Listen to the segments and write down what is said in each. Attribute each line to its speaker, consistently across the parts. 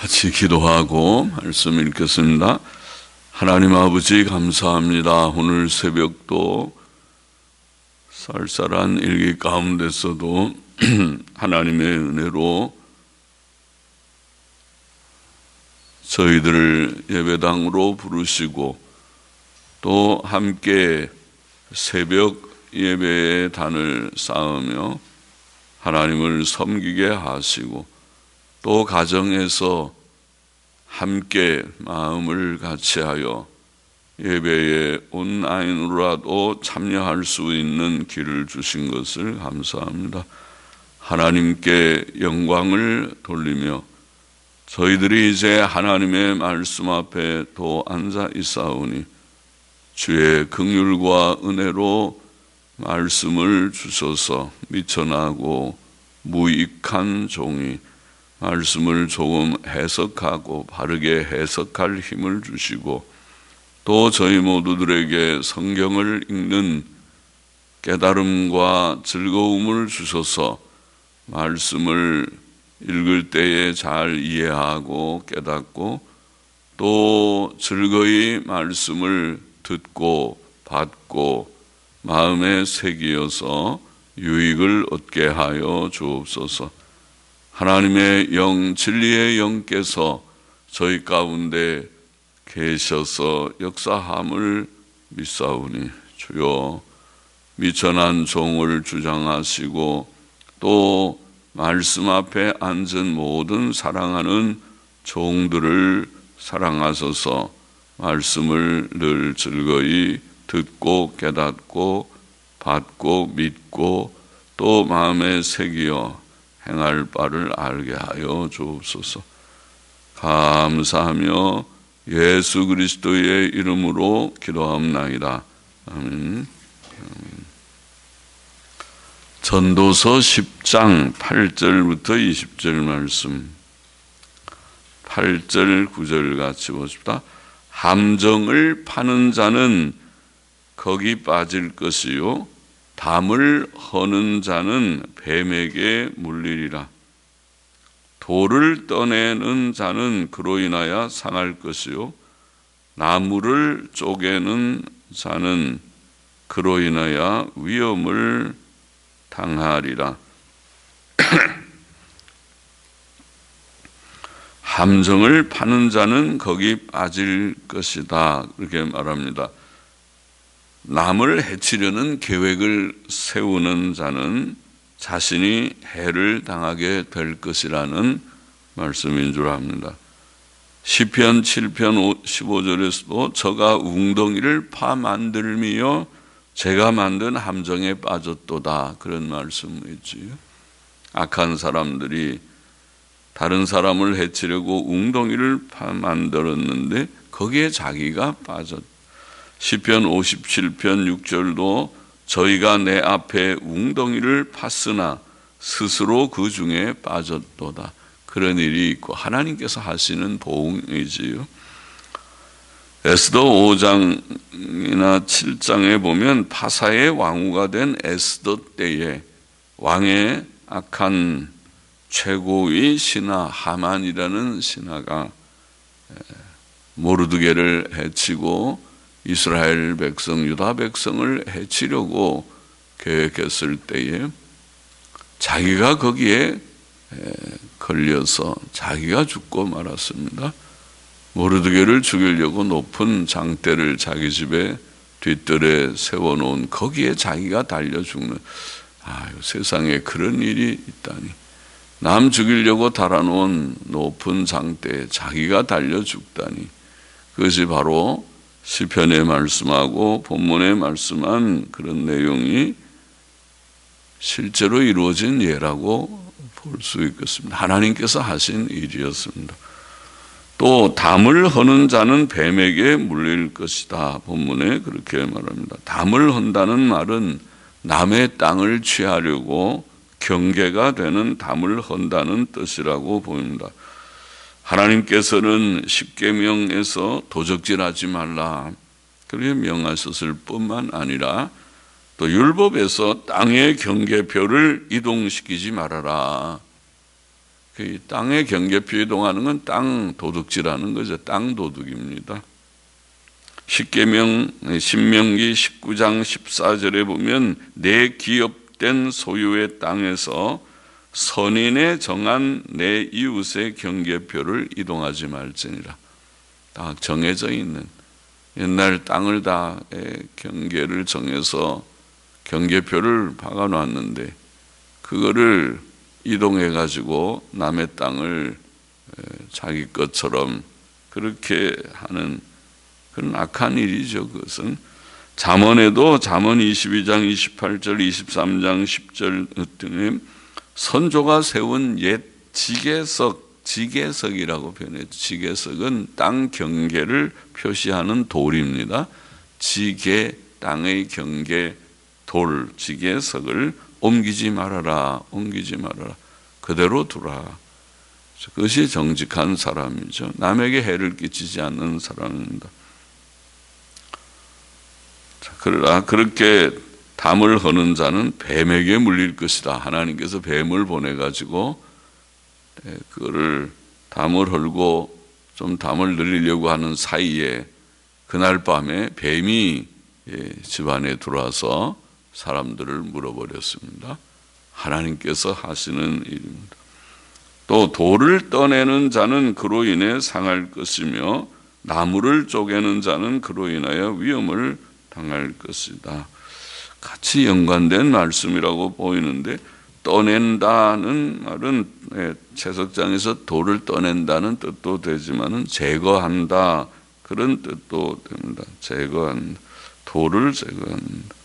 Speaker 1: 같이 기도하고 말씀 읽겠습니다. 하나님 아버지 감사합니다. 오늘 새벽도 쌀쌀한 일기 가운데서도 하나님의 은혜로 저희들을 예배당으로 부르시고 또 함께 새벽 예배의 단을 쌓으며 하나님을 섬기게 하시고 또 가정에서 함께 마음을 같이하여 예배에 온라인으로라도 참여할 수 있는 길을 주신 것을 감사합니다. 하나님께 영광을 돌리며 저희들이 이제 하나님의 말씀 앞에 또 앉아 있사오니 주의 긍휼과 은혜로 말씀을 주셔서 미천하고 무익한 종이 말씀을 조금 해석하고 바르게 해석할 힘을 주시고 또 저희 모두들에게 성경을 읽는 깨달음과 즐거움을 주셔서 말씀을 읽을 때에 잘 이해하고 깨닫고 또 즐거이 말씀을 듣고 받고 마음에 새기어서 유익을 얻게 하여 주옵소서. 하나님의 영, 진리의 영께서 저희 가운데 계셔서 역사함을 믿사오니 주여 미천한 종을 주장하시고 또 말씀 앞에 앉은 모든 사랑하는 종들을 사랑하소서. 말씀을 늘 즐거이 듣고 깨닫고 받고 믿고 또 마음에 새기어 행할 바를 알게 하여 주옵소서. 감사하며 예수 그리스도의 이름으로 기도합나이다. 아멘. 전도서 10장 8절부터 20절 말씀, 8절 9절 같이 보십시다. 함정을 파는 자는 거기 빠질 것이요 담을 허는 자는 뱀에게 물리리라. 돌을 떠내는 자는 그로 인하여 상할 것이요 나무를 쪼개는 자는 그로 인하여 위험을 당하리라. 함정을 파는 자는 거기 빠질 것이다, 그렇게 말합니다. 남을 해치려는 계획을 세우는 자는 자신이 해를 당하게 될 것이라는 말씀인 줄 압니다. 시편 7편 15절에서도 저가 웅덩이를 파 만들며 제가 만든 함정에 빠졌도다, 그런 말씀이지요. 악한 사람들이 다른 사람을 해치려고 웅덩이를 파 만들었는데 거기에 자기가 빠졌다. 시편 57편 6절도 저희가 내 앞에 웅덩이를 팠으나 스스로 그 중에 빠졌도다, 그런 일이 있고 하나님께서 하시는 보응이지요. 에스더 5장이나 7장에 보면 파사의 왕후가 된 에스더 때에 왕의 악한 최고의 신하 하만이라는 신하가 모르드게를 해치고 이스라엘 백성, 유다 백성을 해치려고 계획했을 때에 자기가 거기에 걸려서 자기가 죽고 말았습니다. 모르드게를 죽이려고 높은 장대를 자기 집에 뒷뜰에 세워놓은 거기에 자기가 달려 죽는, 세상에 그런 일이 있다니. 남 죽이려고 달아놓은 높은 장대에 자기가 달려 죽다니. 그것이 바로 시편에 말씀하고 본문에 말씀한 그런 내용이 실제로 이루어진 예라고 볼 수 있겠습니다. 하나님께서 하신 일이었습니다. 또 담을 허는 자는 뱀에게 물릴 것이다, 본문에 그렇게 말합니다. 담을 헌다는 말은 남의 땅을 취하려고 경계가 되는 담을 헌다는 뜻이라고 보입니다. 하나님께서는 십계명에서 도적질하지 말라 그렇게 명하셨을 뿐만 아니라 또 율법에서 땅의 경계표를 이동시키지 말아라 그 땅의 경계표 이동하는 건 땅 도둑질하는 거죠. 땅 도둑입니다. 십계명 신명기 19장 14절에 보면 내 기업된 소유의 땅에서 선인의 정한 내 이웃의 경계표를 이동하지 말지니라. 딱 정해져 있는 옛날 땅을 다 경계를 정해서 경계표를 박아놨는데 그거를 이동해 가지고 남의 땅을 자기 것처럼 그렇게 하는 그런 악한 일이죠. 그것은 잠언에도 잠언 22장 28절 23장 10절 등에 선조가 세운 옛 지계석이라고 표현해요. 지계석은 땅 경계를 표시하는 돌입니다. 지계, 땅의 경계 돌, 지계석을 옮기지 말아라. 그대로 두라. 그것이 정직한 사람이죠. 남에게 해를 끼치지 않는 사람입니다. 그러나 그렇게 담을 허는 자는 뱀에게 물릴 것이다. 하나님께서 뱀을 보내가지고 그거를 담을 헐고 좀 담을 늘리려고 하는 사이에 그날 밤에 뱀이 집안에 들어와서 사람들을 물어버렸습니다. 하나님께서 하시는 일입니다. 또 돌을 떠내는 자는 그로 인해 상할 것이며 나무를 쪼개는 자는 그로 인하여 위험을 당할 것이다. 같이 연관된 말씀이라고 보이는데 떠낸다는 말은 채석장에서 돌을 떠낸다는 뜻도 되지만은 제거한다 그런 뜻도 됩니다. 제거한다. 돌을 제거한다.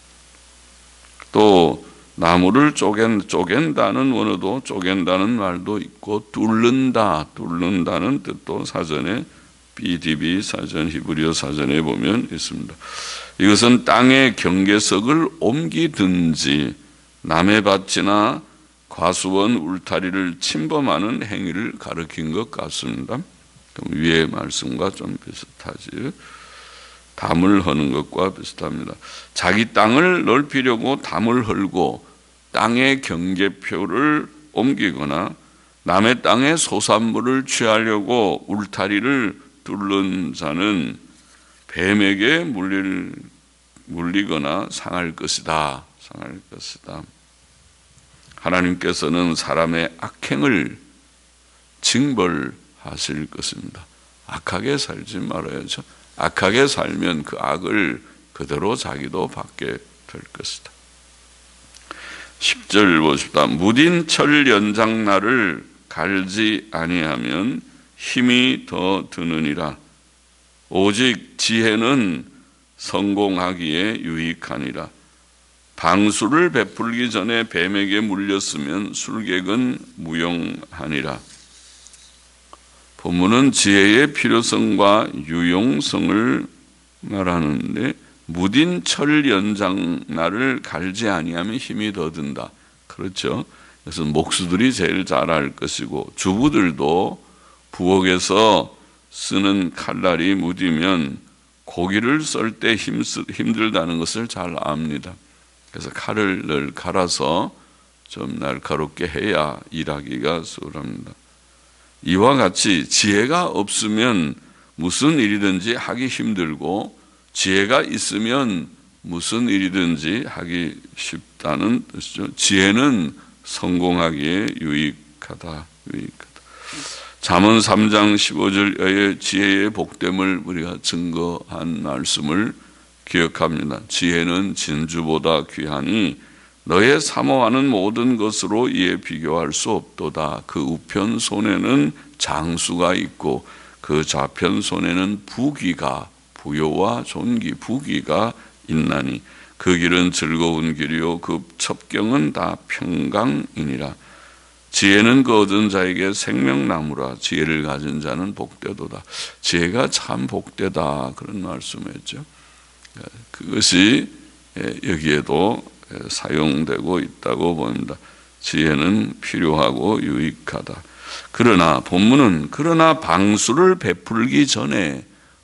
Speaker 1: 또 나무를 쪼갠다는 원어도 쪼갠다는 말도 있고 뚫는다는 뜻도 사전에 BDB 사전 히브리어 사전에 보면 있습니다. 이것은 땅의 경계석을 옮기든지 남의 밭이나 과수원 울타리를 침범하는 행위를 가리킨 것 같습니다. 그럼 위의 말씀과 좀 비슷하지. 담을 허는 것과 비슷합니다. 자기 땅을 넓히려고 담을 헐고 땅의 경계표를 옮기거나 남의 땅의 소산물을 취하려고 울타리를 뚫는 자는 뱀에게 물리거나 상할 것이다. 하나님께서는 사람의 악행을 징벌하실 것입니다. 악하게 살지 말아야죠. 악하게 살면 그 악을 그대로 자기도 받게 될 것이다. 10절 보십시다. 무딘 철 연장날을 갈지 아니하면 힘이 더 드느니라. 오직 지혜는 성공하기에 유익하니라. 방수를 베풀기 전에 뱀에게 물렸으면 술객은 무용하니라. 본문은 지혜의 필요성과 유용성을 말하는데 무딘 철 연장날을 갈지 아니하면 힘이 더 든다. 그렇죠. 그래서 목수들이 제일 잘 알 것이고 주부들도 부엌에서 쓰는 칼날이 무디면 고기를 썰 때 힘들다는 것을 잘 압니다. 그래서 칼을 늘 갈아서 좀 날카롭게 해야 일하기가 수월합니다. 이와 같이 지혜가 없으면 무슨 일이든지 하기 힘들고 지혜가 있으면 무슨 일이든지 하기 쉽다는 뜻이죠. 지혜는 성공하기에 유익하다. 잠언 3장 15절의 지혜의 복됨을 우리가 증거한 말씀을 기억합니다. 지혜는 진주보다 귀하니 너의 사모하는 모든 것으로 이에 비교할 수 없도다. 그 우편 손에는 장수가 있고 그 좌편 손에는 부요와 존귀, 부귀가 있나니 그 길은 즐거운 길이요 그 첩경은 다 평강이니라. 지혜는 그 얻은 자에게 생명나무라. 지혜를 가진 자는 복되도다. 지혜가 참 복되다. 그런 말씀했죠. 그것이 여기에도 사용되고 있다고 봅니다. 지혜는 필요하고 유익하다. 그러나 본문은 방수를 베풀기 전에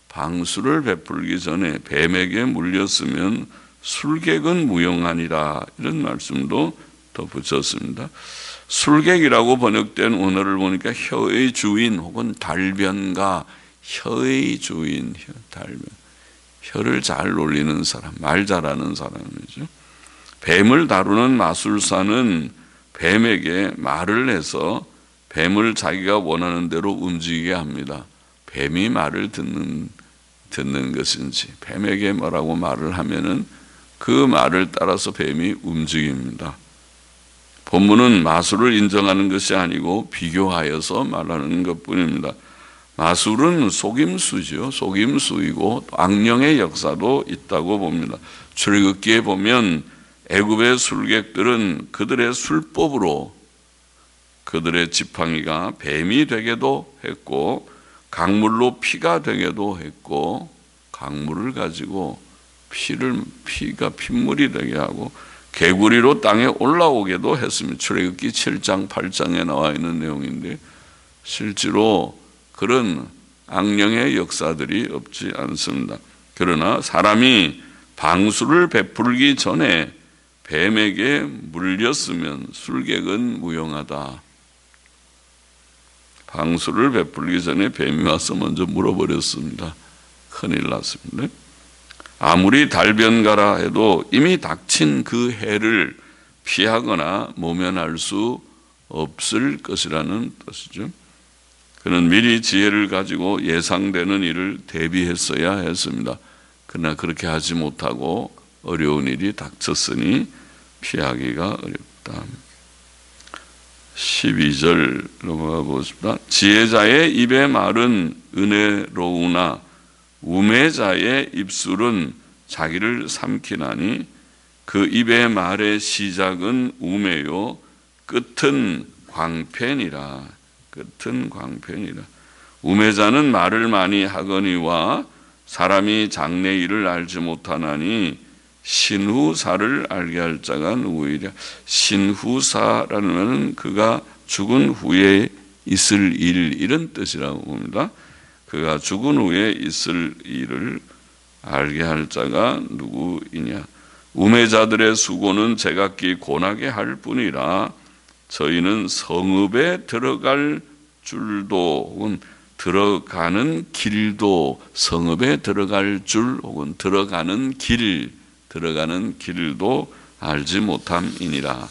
Speaker 1: 뱀에게 물렸으면 술객은 무용하니라. 이런 말씀도 더 붙였습니다. 술객이라고 번역된 원어를 보니까 혀의 주인 혹은 달변가, 혀의 주인, 달변, 혀를 잘 놀리는 사람, 말 잘하는 사람이죠. 뱀을 다루는 마술사는 뱀에게 말을 해서 뱀을 자기가 원하는 대로 움직이게 합니다. 뱀이 말을 듣는 것인지, 뱀에게 뭐라고 말을 하면은 그 말을 따라서 뱀이 움직입니다. 본문은 마술을 인정하는 것이 아니고 비교하여서 말하는 것뿐입니다. 마술은 속임수죠. 속임수이고 악령의 역사도 있다고 봅니다. 출애굽기에 보면 애굽의 술객들은 그들의 술법으로 그들의 지팡이가 뱀이 되게도 했고 강물로 피가 되게도 했고 강물을 가지고 피가 핏물이 되게 하고 개구리로 땅에 올라오게도 했습니다. 출애굽기 7장 8장에 나와 있는 내용인데 실제로 그런 악령의 역사들이 없지 않습니다. 그러나 사람이 방수를 베풀기 전에 뱀에게 물렸으면 술객은 무용하다. 방수를 베풀기 전에 뱀이 와서 먼저 물어버렸습니다. 큰일 났습니다. 아무리 달변가라 해도 이미 닥친 그 해를 피하거나 모면할 수 없을 것이라는 뜻이죠. 그는 미리 지혜를 가지고 예상되는 일을 대비했어야 했습니다. 그러나 그렇게 하지 못하고 어려운 일이 닥쳤으니 피하기가 어렵다. 12절 넘어가 보겠습니다. 지혜자의 입의 말은 은혜로우나 우매자의 입술은 자기를 삼키나니 그 입의 말의 시작은 우매요 끝은 광팬이라. 끝은 광팬이라. 우매자는 말을 많이 하거니와 사람이 장래일을 알지 못하나니 신후사를 알게 할 자가 누구이랴. 신후사라는 말은 그가 죽은 후에 있을 일, 이런 뜻이라고 봅니다. 그가 죽은 후에 있을 일을 알게 할 자가 누구이냐. 우매자들의 수고는 제각기 고나게 할 뿐이라 저희는 성읍에 들어갈 줄도 혹은 들어가는 길도, 성읍에 들어갈 줄 혹은 들어가는 길도 알지 못함이니라.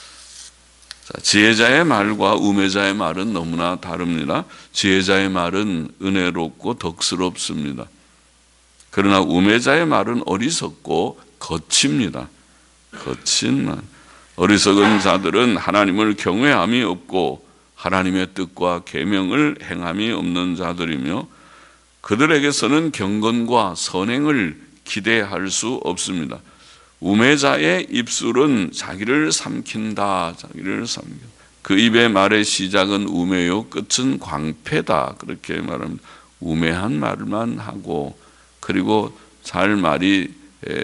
Speaker 1: 지혜자의 말과 우매자의 말은 너무나 다릅니다. 지혜자의 말은 은혜롭고 덕스럽습니다. 그러나 우매자의 말은 어리석고 거칩니다. 거친 말. 어리석은 자들은 하나님을 경외함이 없고 하나님의 뜻과 계명을 행함이 없는 자들이며 그들에게서는 경건과 선행을 기대할 수 없습니다. 우매자의 입술은 자기를 삼킨다. 그 입의 말의 시작은 우매요 끝은 광패다. 그렇게 말합니다. 우매한 말만 하고 그리고 잘 말이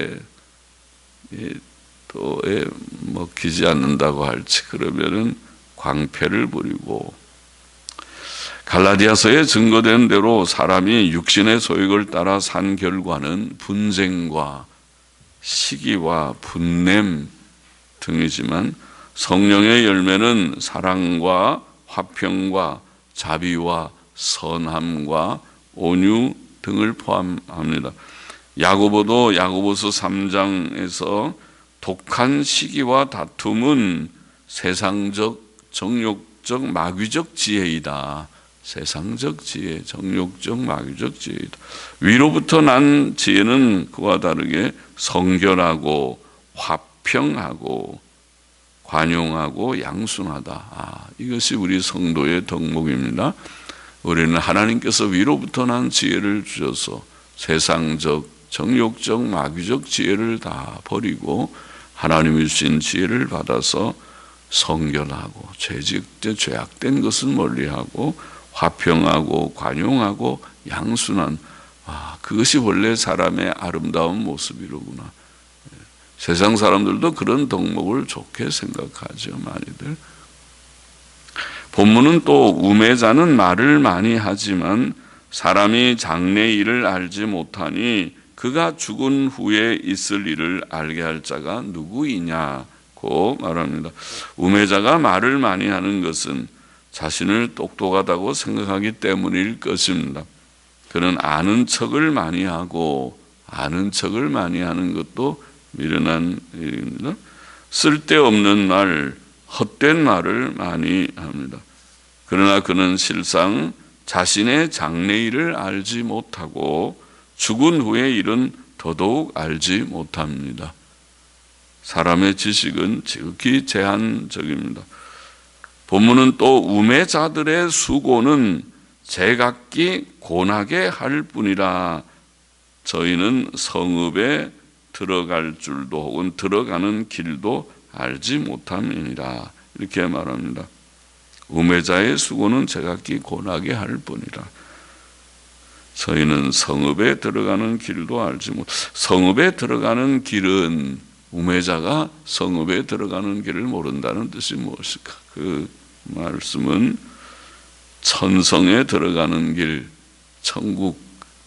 Speaker 1: 또 먹히지 않는다고 할지 그러면은 광패를 부리고. 갈라디아서에 증거된 대로 사람이 육신의 소욕을 따라 산 결과는 분쟁과 시기와 분냄 등이지만 성령의 열매는 사랑과 화평과 자비와 선함과 온유 등을 포함합니다. 야고보도 야고보서 3장에서 독한 시기와 다툼은 세상적, 정욕적, 마귀적 지혜이다. 세상적 지혜, 정욕적, 마귀적 지혜이다. 위로부터 난 지혜는 그와 다르게 성결하고 화평하고 관용하고 양순하다. 이것이 우리 성도의 덕목입니다. 우리는 하나님께서 위로부터 난 지혜를 주셔서 세상적, 정욕적, 마귀적 지혜를 다 버리고 하나님이 주신 지혜를 받아서 성결하고 죄악된 것은 멀리하고 화평하고 관용하고 양순한, 그것이 원래 사람의 아름다운 모습이로구나. 세상 사람들도 그런 덕목을 좋게 생각하죠, 많이들. 본문은 또 우매자는 말을 많이 하지만 사람이 장래 일을 알지 못하니 그가 죽은 후에 있을 일을 알게 할 자가 누구이냐고 않고 말합니다. 우매자가 말을 많이 하는 것은 자신을 똑똑하다고 생각하기 때문일 것입니다. 그는 아는 척을 많이 하고, 아는 척을 많이 하는 것도 미련한 일입니다. 쓸데없는 말, 헛된 말을 많이 합니다. 그러나 그는 실상 자신의 장래일을 알지 못하고 죽은 후의 일은 더더욱 알지 못합니다. 사람의 지식은 지극히 제한적입니다. 본문은 또 우매자들의 수고는 제각기 고나게 할 뿐이라 저희는 성읍에 들어갈 줄도 혹은 들어가는 길도 알지 못함이니라. 이렇게 말합니다. 우매자의 수고는 제각기 고나게 할 뿐이라. 저희는 성읍에 들어가는 길도 알지 못. 성읍에 들어가는 길은 우매자가 성읍에 들어가는 길을 모른다는 뜻이 무엇일까? 그 말씀은 천성에 들어가는 길, 천국,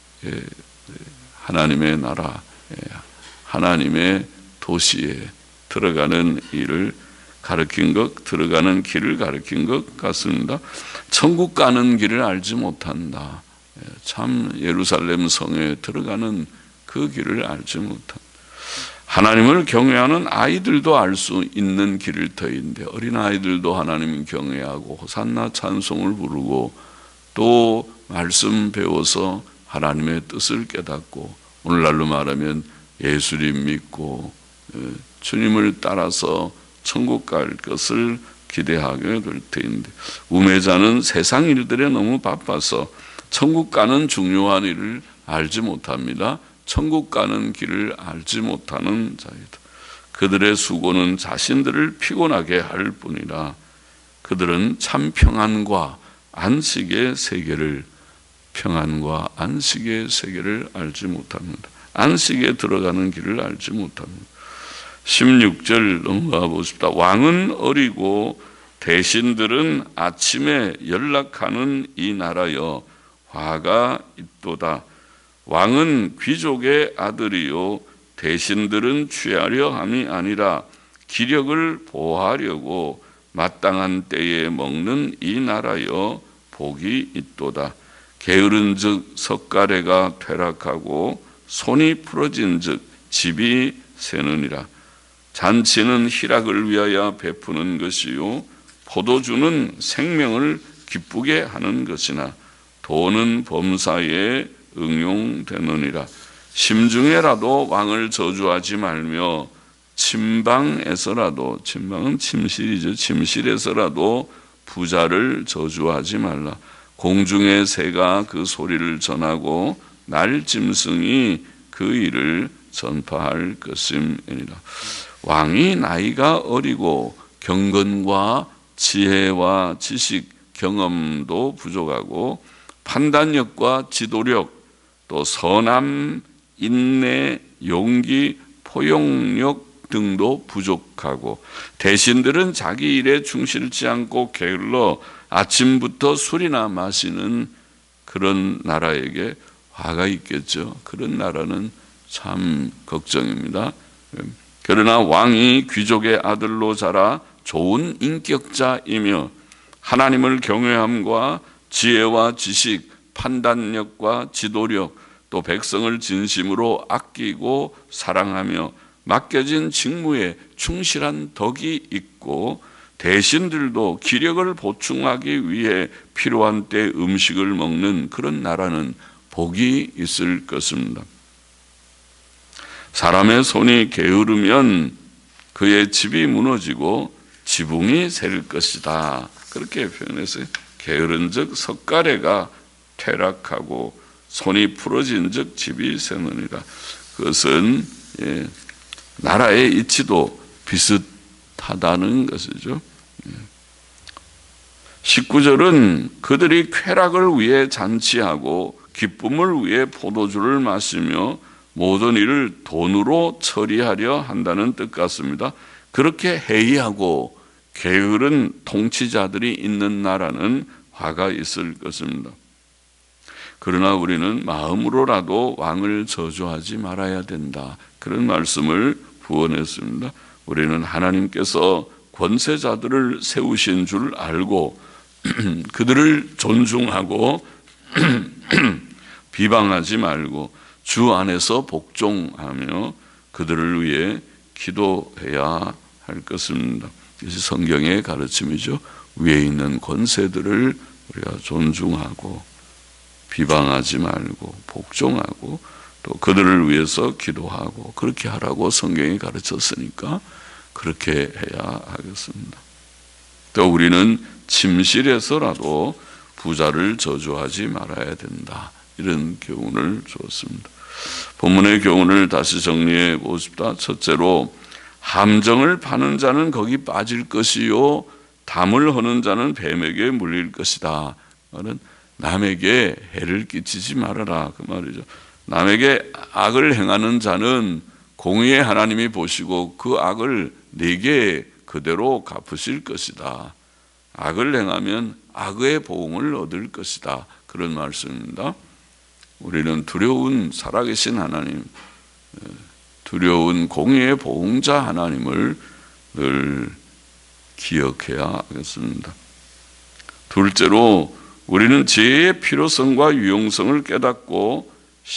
Speaker 1: 하나님의 나라, 하나님의 도시에 들어가는 일을 가르친 것, 들어가는 길을 가르친 것 같습니다. 천국 가는 길을 알지 못한다. 참 예루살렘 성에 들어가는 그 길을 알지 못한다. 하나님을 경외하는 아이들도 알 수 있는 길일 터인데 어린아이들도 하나님을 경외하고 호산나 찬송을 부르고 또 말씀 배워서 하나님의 뜻을 깨닫고 오늘날로 말하면 예수님 믿고 주님을 따라서 천국 갈 것을 기대하게 될 터인데 우매자는 세상 일들에 너무 바빠서 천국 가는 중요한 일을 알지 못합니다. 천국 가는 길을 알지 못하는 자이다. 그들의 수고는 자신들을 피곤하게 할 뿐이라 그들은 참 평안과 안식의 세계를 알지 못합니다. 안식에 들어가는 길을 알지 못합니다. 16절 넘어가 보십시다. 왕은 어리고 대신들은 아침에 연락하는 이 나라여 화가 있도다. 왕은 귀족의 아들이요 대신들은 취하려 함이 아니라 기력을 보호하려고 마땅한 때에 먹는 이 나라여 복이 있도다. 게으른 즉 석가래가 퇴락하고 손이 부러진 즉 집이 새느니라. 잔치는 희락을 위하여 베푸는 것이요 포도주는 생명을 기쁘게 하는 것이나 돈은 범사에 응용되느니라. 심중에라도 왕을 저주하지 말며 침방에서라도, 침방은 침실이죠. 침실에서라도 부자를 저주하지 말라. 공중의 새가 그 소리를 전하고 날짐승이 그 일을 전파할 것임이니라. 왕이 나이가 어리고 경건과 지혜와 지식, 경험도 부족하고 판단력과 지도력, 또 선함, 인내, 용기, 포용력 등도 부족하고 대신들은 자기 일에 충실치 않고 게을러 아침부터 술이나 마시는 그런 나라에게 화가 있겠죠. 그런 나라는 참 걱정입니다. 그러나 왕이 귀족의 아들로 자라 좋은 인격자이며 하나님을 경외함과 지혜와 지식, 판단력과 지도력, 또 백성을 진심으로 아끼고 사랑하며 맡겨진 직무에 충실한 덕이 있고 대신들도 기력을 보충하기 위해 필요한 때 음식을 먹는 그런 나라는 복이 있을 것입니다. 사람의 손이 게으르면 그의 집이 무너지고 지붕이 셀 것이다. 그렇게 표현했어요. 게으른 즉 석가래가 퇴락하고 손이 부러진 즉 집이 새느니라. 그것은 나라의 이치도 비슷하다는 것이죠. 19절은 그들이 쾌락을 위해 잔치하고 기쁨을 위해 포도주를 마시며 모든 일을 돈으로 처리하려 한다는 뜻 같습니다. 그렇게 해이하고 게으른 통치자들이 있는 나라는 화가 있을 것입니다. 그러나 우리는 마음으로라도 왕을 저주하지 말아야 된다. 그런 말씀을 부언했습니다. 우리는 하나님께서 권세자들을 세우신 줄 알고 그들을 존중하고 비방하지 말고 주 안에서 복종하며 그들을 위해 기도해야 할 것입니다. 이것이 성경의 가르침이죠. 위에 있는 권세들을 우리가 존중하고 비방하지 말고 복종하고 또 그들을 위해서 기도하고 그렇게 하라고 성경이 가르쳤으니까 그렇게 해야 하겠습니다. 또 우리는 침실에서라도 부자를 저주하지 말아야 된다. 이런 교훈을 주었습니다. 본문의 교훈을 다시 정리해 보십시다. 첫째로 함정을 파는 자는 거기 빠질 것이요 담을 허는 자는 뱀에게 물릴 것이다. 말은 남에게 해를 끼치지 말아라 그 말이죠. 남에게 악을 행하는 자는 공의의 하나님이 보시고 그 악을 네게 그대로 갚으실 것이다. 악을 행하면 악의 보응을 얻을 것이다. 그런 말씀입니다. 우리는 두려운 살아계신 하나님, 두려운 공의의 보응자 하나님을 늘 기억해야 하겠습니다. 둘째로 우리는 지혜의 필요성과 유용성을 깨닫고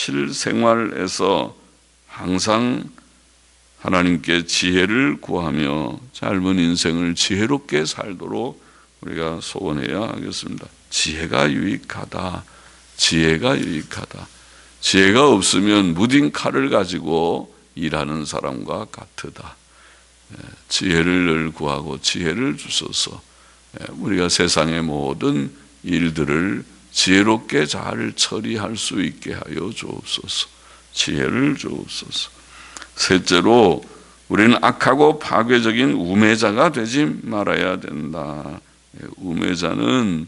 Speaker 1: 실생활에서 항상 하나님께 지혜를 구하며 짧은 인생을 지혜롭게 살도록 우리가 소원해야 하겠습니다. 지혜가 유익하다. 지혜가 유익하다. 지혜가 없으면 무딘 칼을 가지고 일하는 사람과 같으다. 지혜를 늘 구하고 지혜를 주소서. 우리가 세상의 모든 일들을 지혜롭게 잘 처리할 수 있게 하여 주옵소서. 지혜를 주옵소서. 셋째로 우리는 악하고 파괴적인 우매자가 되지 말아야 된다. 우매자는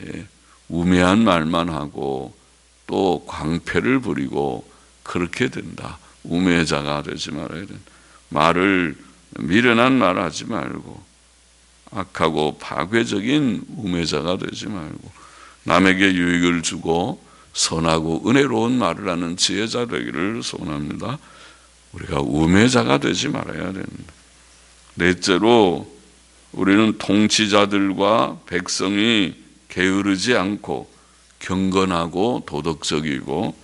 Speaker 1: 우매한 말만 하고 또 광패를 부리고 그렇게 된다. 우매자가 되지 말아야 된다. 말을 미련한 말 하지 말고 악하고 파괴적인 우매자가 되지 말고 남에게 유익을 주고 선하고 은혜로운 말을 하는 지혜자 되기를 소원합니다. 우리가 우매자가 되지 말아야 됩니다. 넷째로 우리는 통치자들과 백성이 게으르지 않고 경건하고 도덕적이고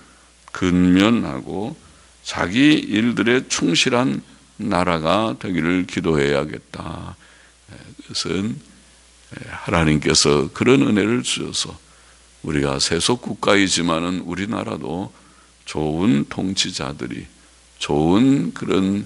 Speaker 1: 근면하고 자기 일들에 충실한 나라가 되기를 기도해야겠다. 그것은 하나님께서 그런 은혜를 주셔서 우리가 세속 국가이지만은 우리나라도 좋은 통치자들이 좋은 그런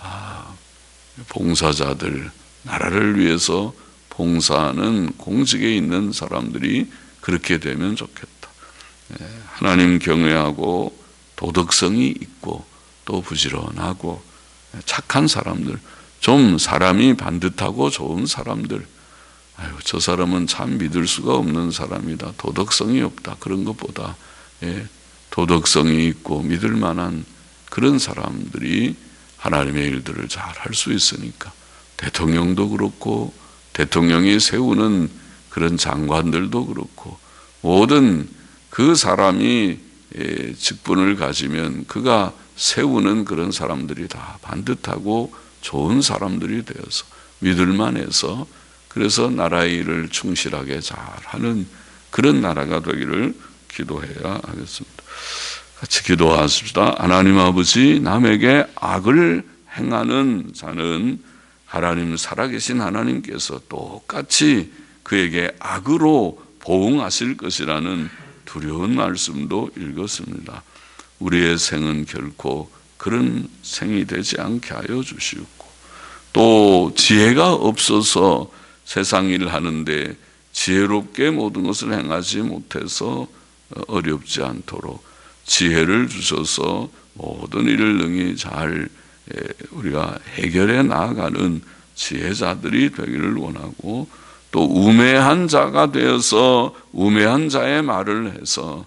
Speaker 1: 봉사자들, 나라를 위해서 봉사하는 공직에 있는 사람들이 그렇게 되면 좋겠다. 하나님 경외하고 도덕성이 있고 또 부지런하고 착한 사람들, 좀 사람이 반듯하고 좋은 사람들, 아유, 저 사람은 참 믿을 수가 없는 사람이다. 도덕성이 없다. 그런 것보다 도덕성이 있고 믿을 만한 그런 사람들이 하나님의 일들을 잘 할 수 있으니까 대통령도 그렇고 대통령이 세우는 그런 장관들도 그렇고 모든 그 사람이 직분을 가지면 그가 세우는 그런 사람들이 다 반듯하고 좋은 사람들이 되어서 믿을만해서 그래서 나라의 일을 충실하게 잘하는 그런 나라가 되기를 기도해야 하겠습니다. 같이 기도하십시다. 하나님 아버지, 남에게 악을 행하는 자는 하나님 살아계신 하나님께서 똑같이 그에게 악으로 보응하실 것이라는 두려운 말씀도 읽었습니다. 우리의 생은 결코 그런 생이 되지 않게 하여 주시옵고 또 지혜가 없어서 세상 일을 하는데 지혜롭게 모든 것을 행하지 못해서 어렵지 않도록 지혜를 주셔서 모든 일을 능히 잘 우리가 해결해 나아가는 지혜자들이 되기를 원하고 또 우매한 자가 되어서 우매한 자의 말을 해서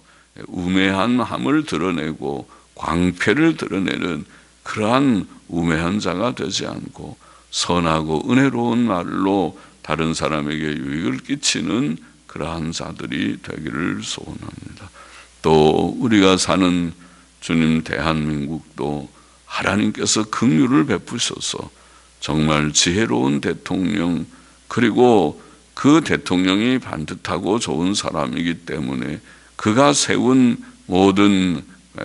Speaker 1: 우매한함을 드러내고 광패를 드러내는 그러한 우매한 자가 되지 않고 선하고 은혜로운 말로 다른 사람에게 유익을 끼치는 그러한 자들이 되기를 소원합니다. 또 우리가 사는 주님 대한민국도 하나님께서 긍휼을 베푸셔서 정말 지혜로운 대통령, 그리고 그 대통령이 반듯하고 좋은 사람이기 때문에 그가 세운 모든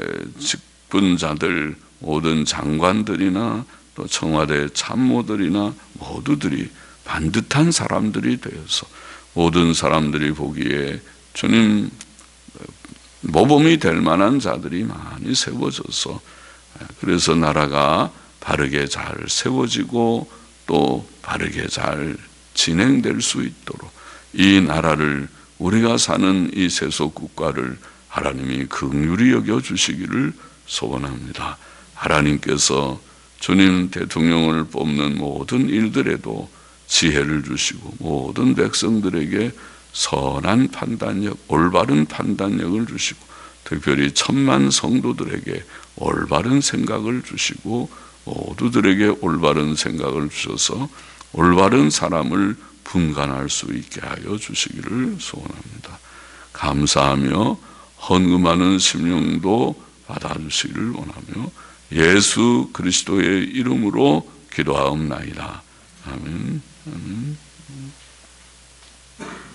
Speaker 1: 직분자들, 모든 장관들이나 또 청와대 참모들이나 모두들이 반듯한 사람들이 되어서 모든 사람들이 보기에 주님 모범이 될 만한 자들이 많이 세워져서, 그래서 나라가 바르게 잘 세워지고 또 바르게 잘 진행될 수 있도록 이 나라를, 우리가 사는 이 세속 국가를 하나님이 긍휼히 여겨 주시기를 소원합니다. 하나님께서 주님 대통령을 뽑는 모든 일들에도 지혜를 주시고 모든 백성들에게 선한 판단력, 올바른 판단력을 주시고 특별히 천만 성도들에게 올바른 생각을 주시고 모두들에게 올바른 생각을 주셔서 올바른 사람을 분간할 수 있게 하여 주시기를 소원합니다. 감사하며 헌금하는 심령도 받아주시기를 원하며 예수 그리스도의 이름으로 기도하옵나이다. 아멘. 아멘.